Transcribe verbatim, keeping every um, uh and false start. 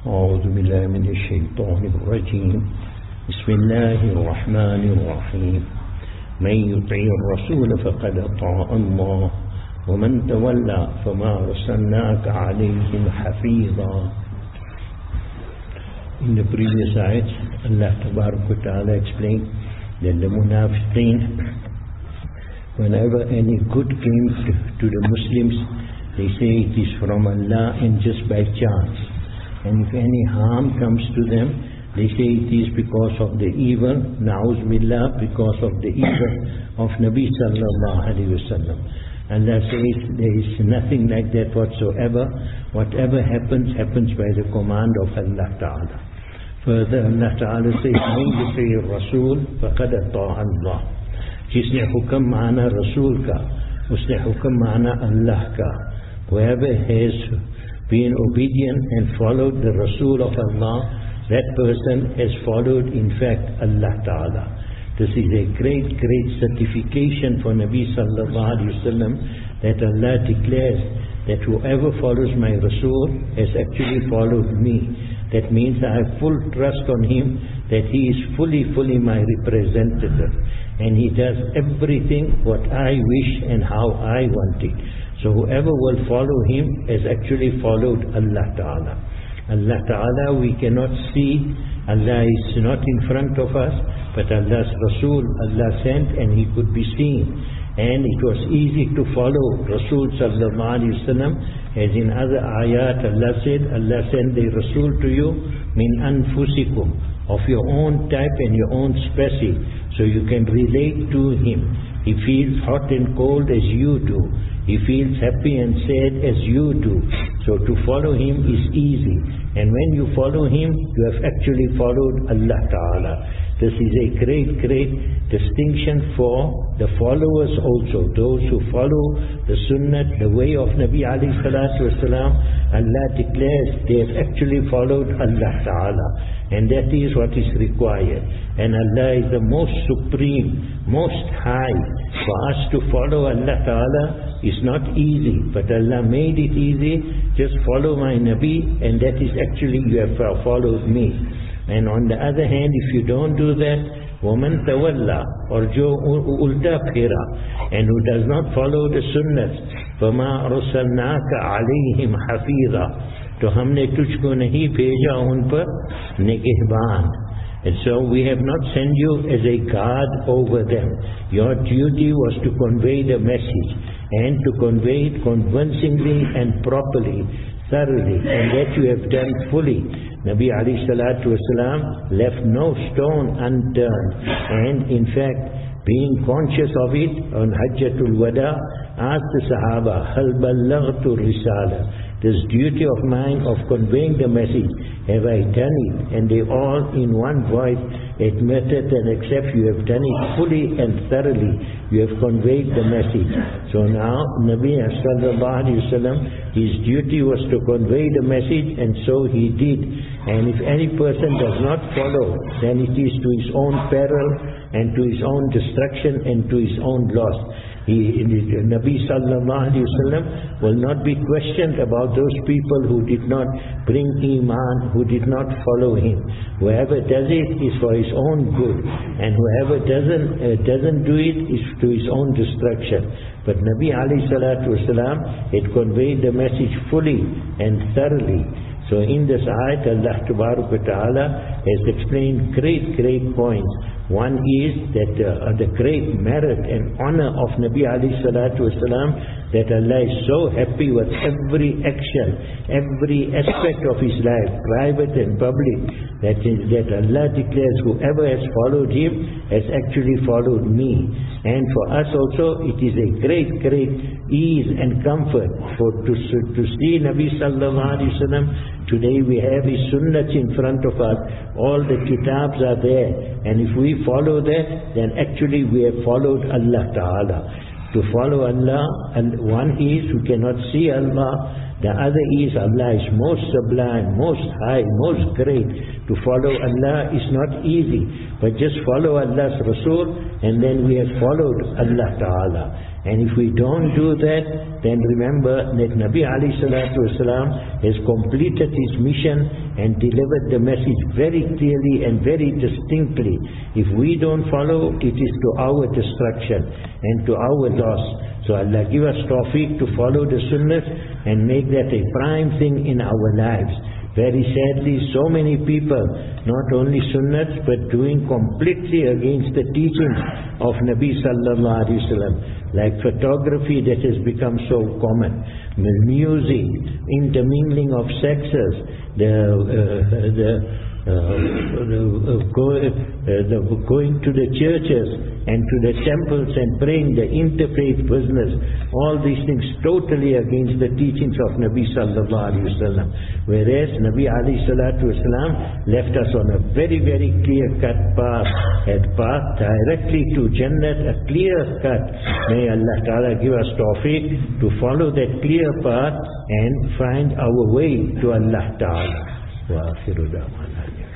أعوذ بالله من الشيطان الرجيم بسم الله الرحمن الرحيم من يطع الرسول فقد أطاع الله ومن تولى فما أرسلناك عليهم حفيظا. In the previous ayat, Allah Tabarak wa Ta'ala explained that the munafiqeen, whenever any good came to the Muslims, they say it is from Allah and just by chance. And if any harm comes to them, they say it is because of the evil, na'uz billah, because of the evil of Nabi sallallahu alayhi wa sallam. Allah says there is nothing like that whatsoever. Whatever happens, happens by the command of Allah Ta'ala. Further, Allah Ta'ala says, مَنْ يُطِعِ الرَّسُولِ فَقَدْ أَطَاعَ اللَّهِ. जिसने हुक्म माना रसूल का, उसने हुक्म माना अल्लाह का. Whoever has been obedient and followed the Rasul of Allah, that person has followed in fact Allah Ta'ala. This is a great, great certification for Nabi Sallallahu Alaihi Wasallam, that Allah declares that whoever follows my Rasul has actually followed me. That means I have full trust on him that he is fully, fully my representative. And he does everything what I wish and how I want it. So whoever will follow him has actually followed Allah Ta'ala. Allah Ta'ala we cannot see. Allah is not in front of us, but Allah's Rasul, Allah sent and he could be seen. And it was easy to follow Rasul Sallallahu Alaihi Wasallam. As in other ayat, Allah said, Allah sent the Rasul to you, min anfusikum, of your own type and your own species, so you can relate to him. He feels hot and cold as you do. He feels happy and sad as you do. So to follow him is easy. And when you follow him, you have actually followed Allah Ta'ala. This is a great, great distinction for the followers also. Those who follow the sunnah, the way of Nabi alayhi salatu wasalam, Allah declares they have actually followed Allah Ta'ala. And that is what is required. And Allah is the most supreme, most high. For us to follow Allah Ta'ala is not easy. But Allah made it easy. Just follow my Nabi, and that is actually you have followed me. And on the other hand, if you don't do that, وَمَنْ تَوَلَّى, or jo ulta phira, and who does not follow the sunnahs, فَمَا أَرْسَلْنَاكَ عَلَيْهِمْ حَفِيظًا, to हमने तुझको नहीं भेजा उन पर निगहबान. And so we have not sent you as a guard over them. Your duty was to convey the message, and to convey it convincingly and properly, thoroughly, and that you have done fully. Nabi alayhi salatu wasalam left no stone unturned, and in fact, being conscious of it on Hajjatul Wada, asked the Sahaba, Hal ballaghtu risala, this duty of mine of conveying the message, have I done it? And they all in one voice admitted and accept, you have done it fully and thoroughly. You have conveyed the message. So now Nabi sallallahu alaihi wasallam, his duty was to convey the message, and so he did. And if any person does not follow, then it is to his own peril and to his own destruction and to his own loss. He, the Nabi sallallahu alaihi wasallam will not be questioned about those people who did not bring iman, who did not follow him. Whoever does it is for his own good, and whoever doesn't uh, doesn't do it is to his own destruction. But Nabi alayhi salatu wasalam had conveyed the message fully and thoroughly. So in this ayat, Allah Tabarak wa Ta'ala has explained great, great points. One is that uh, the great merit and honor of Nabi alayhi salatu wasalam, that Allah is so happy with every action, every aspect of his life, private and public, that is, that Allah declares whoever has followed him has actually followed me. And for us also, it is a great, great ease and comfort for to, to see Nabi sallallahu alaihi wasallam. Today we have his sunnahs in front of us. All the kitabs are there. And if we follow that, then actually we have followed Allah Ta'ala. To follow Allah, and one is we cannot see Allah. The other is Allah is most sublime, most high, most great. To follow Allah is not easy, but just follow Allah's Rasul, and then we have followed Allah Ta'ala. And if we don't do that, then remember that Nabi alayhi salatu wasalam has completed his mission and delivered the message very clearly and very distinctly. If we don't follow, it is to our destruction and to our loss. So Allah give us tawfiq to follow the sunnah and make that a prime thing in our lives. Very sadly, so many people, not only sunnah, but doing completely against the teachings of Nabi sallallahu alaihi wasallam, like photography that has become so common, music, intermingling of sexes, the uh, the, uh, the, uh, go, uh, the going to the churches and to the temples and praying, the interfaith business, all these things totally against the teachings of Nabi sallallahu alaihi wasallam. Whereas Nabi alayhi salatu wasalam left us on a very, very clear-cut path, a path directly to Jannat, a clear cut. May Allah Ta'ala give us tawfiq to follow that clear path and find our way to Allah Ta'ala. Wa akhiru da'wana.